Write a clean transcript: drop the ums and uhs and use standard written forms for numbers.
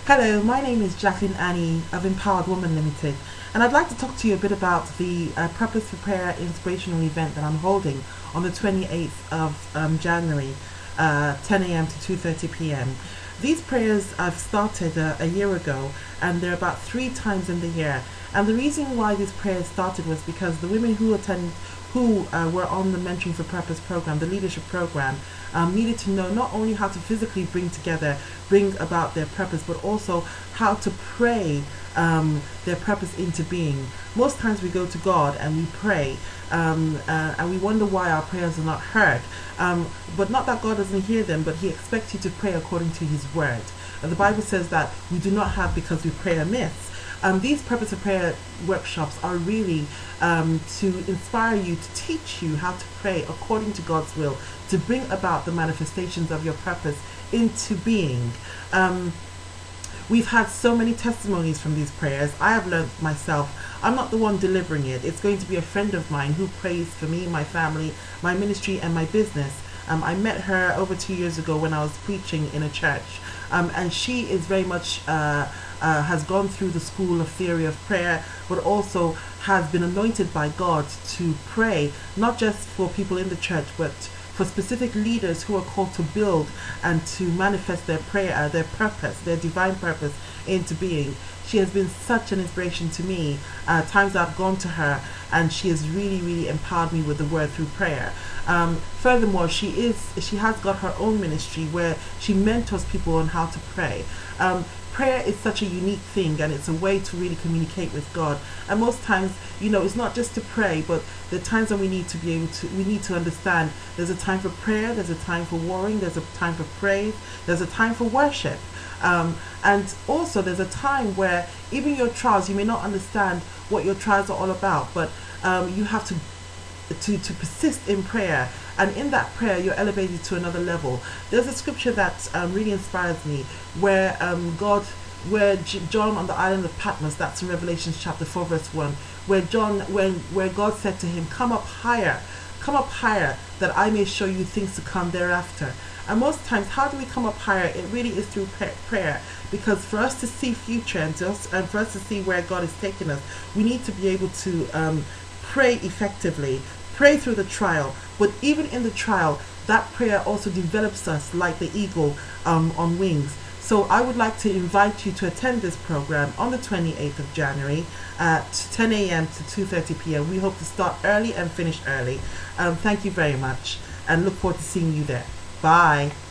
Hello, my name is Jacqueline Annie of Empowered Woman Limited, and I'd like to talk to you a bit about the Purpose for Prayer inspirational event that I'm holding on the 28th of January, 10 a.m. to 2:30 p.m. These prayers I've started a year ago, and they're about 3 times in the year. And the reason why these prayers started was because the women who were on the Mentoring for Purpose program, the leadership program, needed to know not only how to physically bring about their purpose, but also how to pray their purpose into being. Most times we go to God and we pray, and we wonder why our prayers are not heard. But not that God doesn't hear them, but He expects you to pray according to His word. The Bible says that we do not have because we pray amiss. These Purpose of Prayer workshops are really to inspire you, to teach you how to pray according to God's will, to bring about the manifestations of your purpose into being. We've had so many testimonies from these prayers. I have learned myself, I'm not the one delivering it. It's going to be a friend of mine who prays for me, my family, my ministry, and my business. I met her over 2 years ago when I was preaching in a church, and she is very much has gone through the school of theory of prayer, but also has been anointed by God to pray, not just for people in the church, but for specific leaders who are called to build and to manifest their prayer, their purpose, their divine purpose into being. She has been such an inspiration to me. Times I've gone to her, and she has really empowered me with the word through prayer. Furthermore, she has got her own ministry where she mentors people on how to pray. Prayer is such a unique thing, and it's a way to really communicate with God. And most times, it's not just to pray, but there are times when we need to understand there's a time for prayer, there's a time for warring, there's a time for praise, there's a time for worship. And also there's a time where even your trials, you may not understand what your trials are all about, but you have to persist in prayer, and in that prayer you're elevated to another level. There's a scripture that really inspires me, where John on the island of Patmos, that's in Revelation chapter 4 verse 1, where God said to him, come up higher, that I may show you things to come thereafter. And most times, how do we come up higher? It really is through prayer, because for us to see future and for us to see where God is taking us, we need to be able to pray effectively, pray through the trial. But even in the trial, that prayer also develops us like the eagle on wings. So I would like to invite you to attend this program on the 28th of January at 10 a.m. to 2:30 p.m. We hope to start early and finish early. Thank you very much, and look forward to seeing you there. Bye.